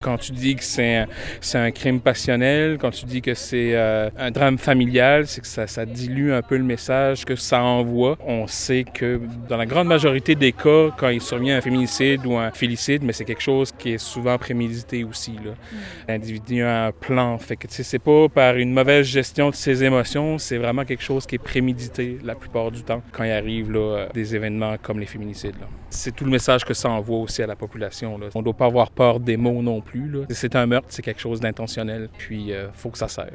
Quand tu dis que c'est un crime passionnel, quand tu dis que c'est un drame familial, c'est que ça dilue un peu le message que ça envoie. On sait que dans la grande majorité des cas, quand il survient un féminicide ou un félicide, mais c'est quelque chose qui est souvent prémédité aussi, là. L'individu a un plan. Fait que, tu sais, c'est pas par une mauvaise gestion de ses émotions, c'est vraiment quelque chose qui est prémédité la plupart du temps quand il arrive là, des événements comme les féminicides, là. C'est tout le message que ça envoie aussi à la population, là. On ne doit pas avoir peur des mots non plus, là. C'est un meurtre, c'est quelque chose d'intentionnel, puis faut que ça serve.